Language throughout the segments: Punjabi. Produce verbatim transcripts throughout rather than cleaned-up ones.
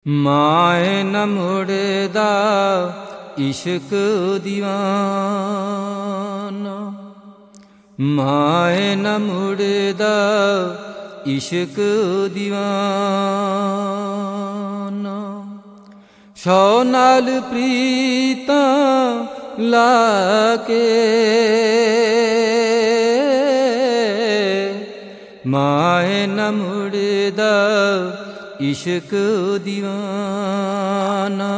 ਮਾਏ ਨ ਮੁੜਦਾ ਇਸ਼ਕ ਦੀਵਾਨਾ, ਮਾਏ ਨ ਮੁੜਦਾ ਇਸ਼ਕ ਦੀਵਾਨਾ। ਸੌ ਨਾਲ ਪ੍ਰੀਤਾਂ ਲਾ ਕੇ ਮਾਏ ਨ ਮੁੜਦਾ ਇਸ਼ਕ ਦੀਵਾਨਾ।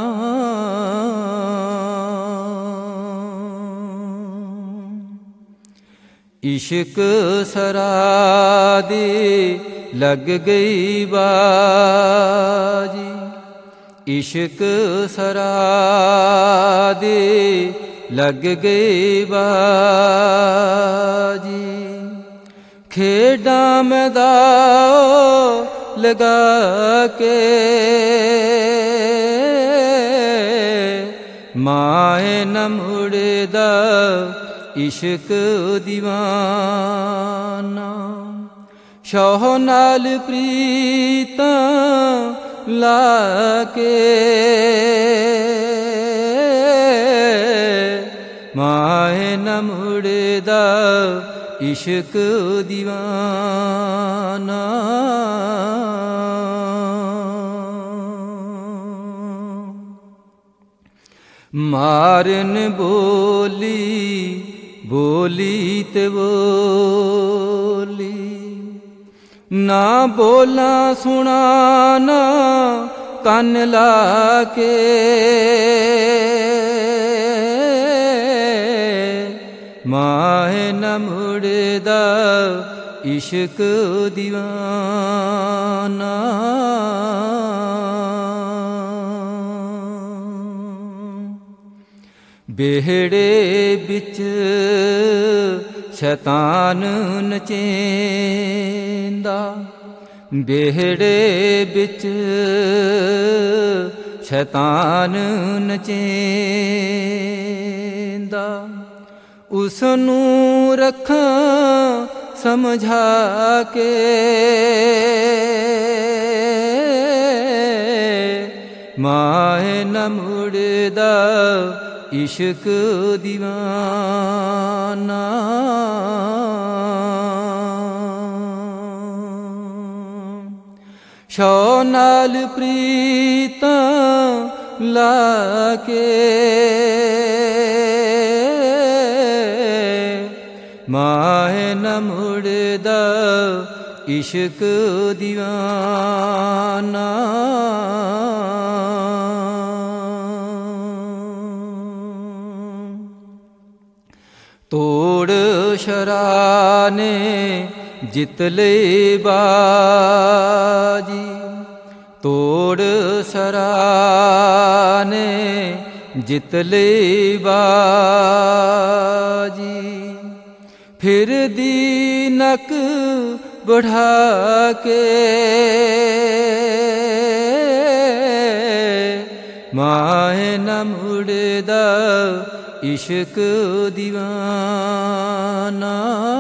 ਇਸ਼ਕ ਸਰਾ ਦੇ ਲੱਗ ਗਈ ਬਾਜੀ, ਇਸ਼ਕ ਸਰਾ ਦੇ ਲੱਗ ਗਈ ਬਾਜੀ। ਖੇਡਾਂ ਮੈਦਾਨ ਲਗਾ ਕੇ ਮਾਏ ਨ ਮੁੜਦਾ ਇਸ਼ਕ ਦੀਵਾਨਾ। ਸ਼ੌਹ ਨਾਲ ਪ੍ਰੀਤਾਂ ਲਾ ਕੇ ਮਾਏ ਨ ਮੁੜਦਾ ਇਸ਼ਕ ਦੀਵਾਨਾ। ਮਾਰਨ ਬੋਲੀ ਬੋਲੀ ਤੇ ਬੋਲੀ, ਨਾ ਬੋਲਾਂ ਸੁਣਾਨਾ ਕੰਨ ਲਾ ਕੇ ਮਾਏ ਨ ਮੁੜਦਾ ਇਸ਼ਕ ਦੀਵਾਨਾ। ਬਿਹੜੇ ਵਿੱਚ ਸ਼ੈਤਾਨ ਨਚੇਂਦਾ, ਬਿਹੜੇ ਵਿੱਚ ਸ਼ੈਤਾਨ ਨਚੇਂਦਾ। ਉਸਨੂੰ ਰੱਖਾਂ ਸਮਝਾ ਕੇ ਮਾਏ ਨ ਮੁੜਦਾ ਇਸ਼ਕ ਦੀਵਾਨਾ। ਸ਼ੌਹ ਨਾਲ ਪ੍ਰੀਤਾਂ ਲਾ ਕੇ ਮਾਏ ਨ ਮੁੜਦਾ ਇਸ਼ਕ ਦੀਵਾਨਾ। ਤੋੜ ਸ਼ਰਾ ਨੇ ਜਿੱਤ ਲਈ ਬਾਜੀ, ਤੋੜ ਸ਼ਰਾ ਨੇ ਜਿੱਤ ਲਈ ਬਾਜੀ। ਫਿਰਦੀ ਨੱਕ बढ़ा के माहे न मुड़दा इश्क दीवाना।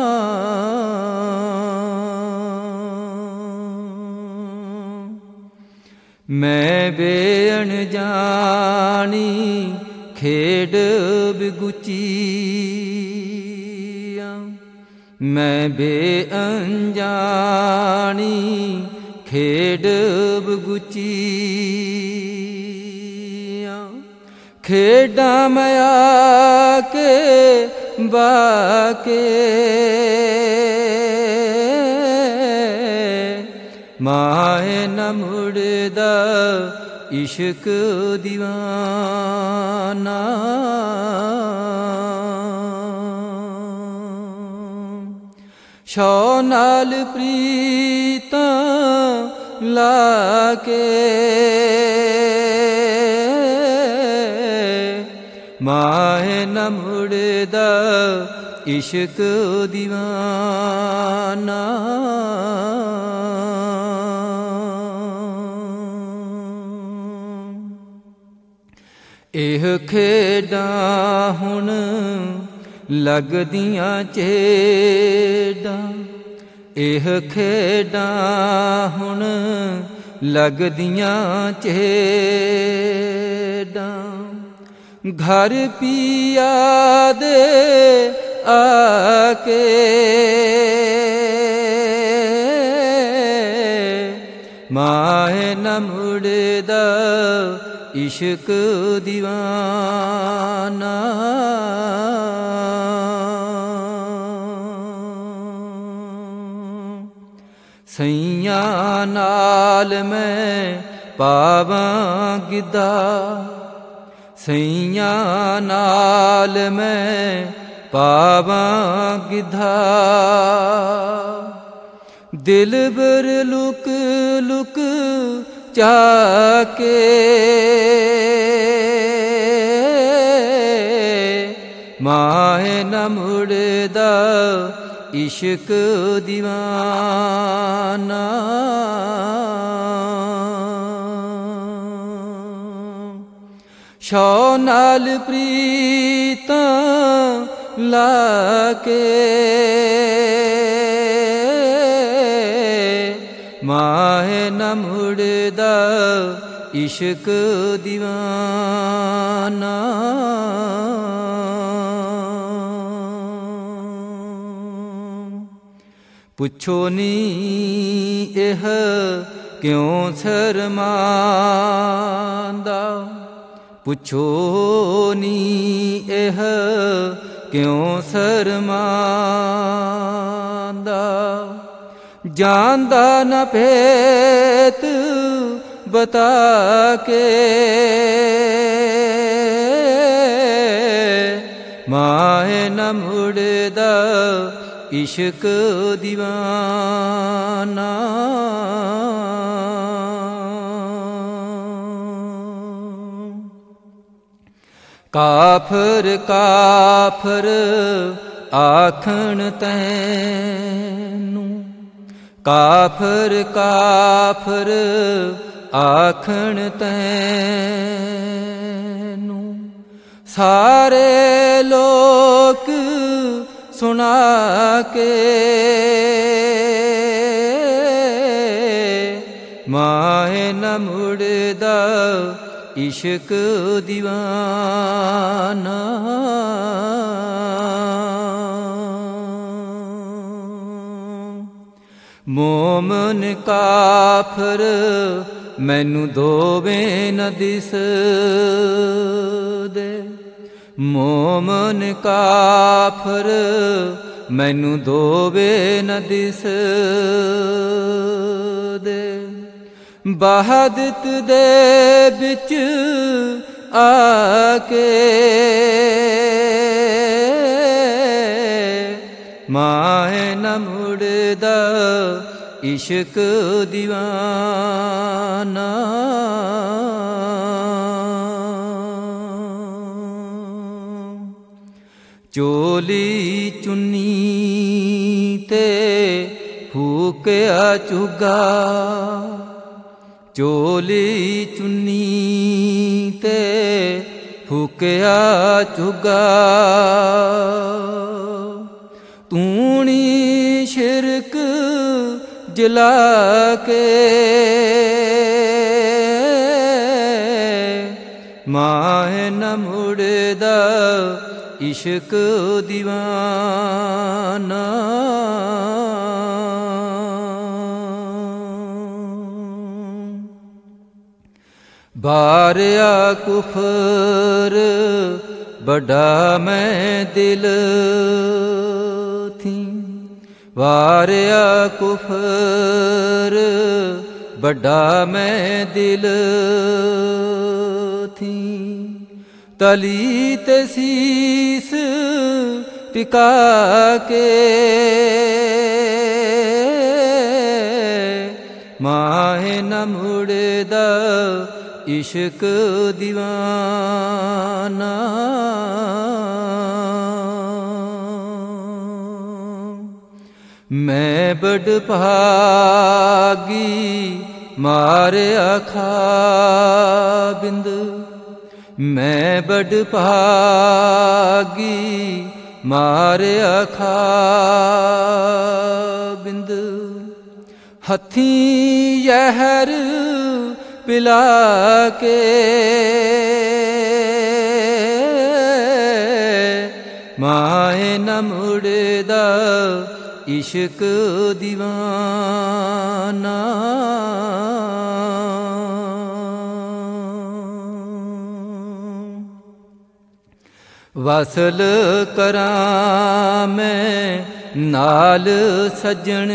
मैं बेअनजानी खेड बिगुचिया, मैं बेअनजानी खेड बिगुचिया। खेडा मैं आके बाके माहे न मुड़दा इश्क दीवाना। शौ नाल प्रीतां लाके माहे न मुड़दा इश्क दीवाना। एह खेडां हुण लगदियां चेडां, एह खेडां हुण ਲੱਗਦੀਆਂ ਚੇਡਾਂ। ਘਰ ਪੀਆ ਦੇ ਆਕੇ ਮਾਹੇ ਨ ਮੁੜਦਾ ਇਸ਼ਕ ਦੀਵਾਨਾ। ਸਈਆਂ ਨਾਲ ਮੈਂ ਪਾਵਾਂ ਗਿੱਧਾ, ਸਈਆਂ ਨਾਲ ਮੈਂ ਪਾਵਾਂ ਗਿੱਧਾ। ਦਿਲਬਰ ਲੁਕ ਲੁਕ ਚਾਕੇ ਮਾਹੇ ਨ ਮੁੜਦਾ ਇਸ਼ਕ ਦੀਵਾਨਾ। ਸ਼ੌ ਨਾਲ ਪ੍ਰੀਤਾਂ ਲਾਕੇ ਮਾਹੇ ਨ ਮੁੜਦਾ ਇਸ਼ਕ ਦੀਵਾਨਾ। ਪੁੱਛੋ ਨੀ ਇਹ ਕਿਉਂ ਸ਼ਰਮਾਂਦਾ, ਪੁੱਛੋ ਨੀ ਇਹ ਕਿਉਂ ਸ਼ਰਮਾਂਦਾ। ਜਾਣਦਾ ਨ ਭੇਤ ਬਤਾ ਕੇ ਮਾਹੇ ਨ ਮੁੜਦਾ ਇਸ਼ਕ ਦੀਵਾਨਾ। ਕਾਫਰ ਕਾਫਰ ਆਖਣ ਤੈਨੂੰ, ਕਾਫਰ ਕਾਫਰ ਆਖਣ ਤੈਨੂੰ। ਸਾਰੇ ਲੋਕ ਸੁਣਾ ਕੇ ਮਾਹੇ ਨ ਮੁੜਦਾ ਇਸ਼ਕ ਦੀਵਾਨਾ। ਮੋਮਨ ਕਾਫਰ ਮੈਨੂੰ ਦੋਵੇਂ ਨ ਦਿਸਦੇ, ਮੋਮਨ ਕਾਫਰ ਮੈਨੂੰ ਦੋਵੇਂ ਨ ਦਿਸਦੇ। ਬਹਾਦਤ ਦੇ ਵਿੱਚ ਆਕੇ ਮਾਹੇ ਨ ਮੁੜਦਾ ਇਸ਼ਕ ਦੀਵਾਨਾ। ਚੋਲੀ ਚੁੰਨੀ ਤੇ ਫੂਕਿਆ ਚੁੱਗਾ, ਚੋਲੀ ਚੁੰਨੀ ਤੇ ਫੂਕਿਆ ਚੁੱਗਾ। ਤੂਣੀ ਸ਼ਿਰਕ ਜਲਾ ਕੇ ਮਾਹੇ ਨ ਮੁੜਦਾ ਇਸ਼ਕ ਦੀਵਾਨਾ। ਬਾਰਿਆ ਕੁਫਰ ਬੜਾ ਮੈਂ ਦਿਲ ਥੀ, ਵਾਰਿਆ ਕੁਫਰ ਬੜਾ ਮੈਂ ਦਿਲ ਥੀ। ਤਲੀ ਤੇ ਸੀਸ ਟਿਕਾ ਕੇ ਮਾਹੇ ਨ ਮੁੜਦਾ ਇਸ਼ਕ ਦੀਵਾਨਾ। ਮੈਂ ਬੜ ਭਾਗੀ ਮਾਰਿਆ ਖਾਬਿੰਦ, ਮੈਂ ਬੜ ਭਾਗੀ ਮਾਰਿਆ ਖਾਬਿੰਦ। ਹੱਥੀਂ ਜ਼ਹਿਰ ਪਿਲਾ ਕੇ ਮਾਹੇ ਨ ਮੁੜਦਾ ਇਸ਼ਕ ਦੀਵਾਨਾ। ਵਸਲ ਕਰਾਂ ਮੈਂ ਨਾਲ ਸੱਜਣ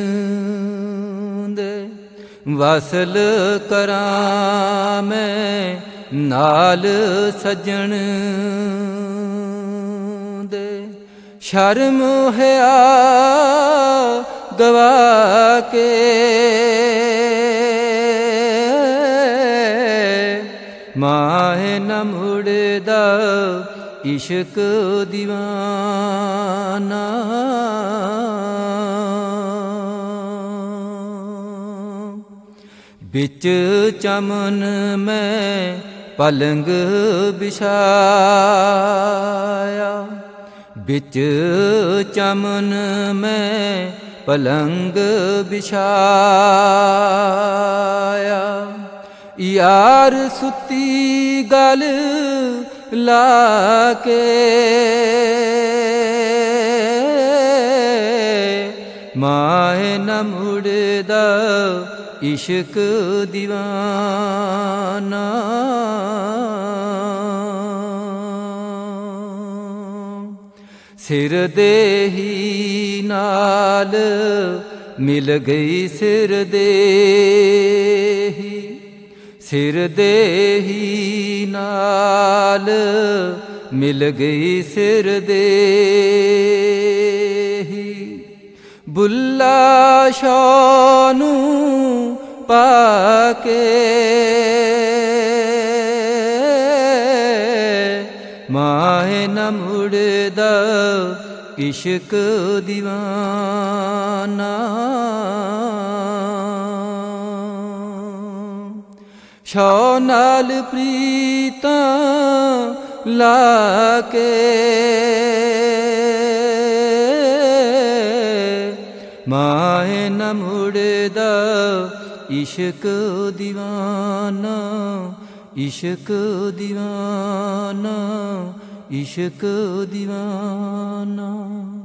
ਦੇ, ਵਸਲ ਕਰਾਂ ਮੈਂ ਨਾਲ ਸੱਜਣ ਦੇ, ਸ਼ਰਮ ਹਿਆ ਗਵਾ ਕੇ ਮਾਹੇ ਨ ਮੁੜਦਾ ਇਸ਼ਕ ਦੀਵਾਨਾ। ਵਿੱਚ ਚਮਨ ਮੈਂ ਪਲੰਗ ਬਿਛਾਇਆ, ਵਿੱਚ ਚਮਨ ਮੈਂ ਪਲੰਗ ਬਿਛਾਇਆ, ਯਾਰ ਸੁੱਤੀ ਗਲ ਲਾ ਕੇ ਮਾਹੇ ਨ ਮੁੜਦਾ ਇਸ਼ਕ ਦੀਵਾਨਾ। ਸਿਰ ਦੇ ਹੀ ਨਾਲ ਮਿਲ ਗਈ ਸਿਰ ਦੇ ਹੀ, ਸਿਰ ਦੇ ਹੀ ਨਾਲ ਮਿਲ ਗਈ ਸਿਰ ਦੇ ਹੀ, ਬੁੱਲਾ ਸ਼ਾਹ ਨੂੰ ਪਾ ਕੇ ਮਾਹੇ ਨ ਮੁੜਦਾ ਇਸ਼ਕ ਦੀਵਾਨਾ। ਸ਼ਾਹ ਨਾਲ ਪ੍ਰੀਤਾਂ ਲਾ ਕੇ ਮਾਹੇ ਨ ਮੁੜਦਾ ਇਸ਼ਕ ਦੀਵਾਨਾ, ਇਸ਼ਕ ਦੀਵਾਨਾ, ਇਸ਼ਕ ਦੀਵਾਨਾ।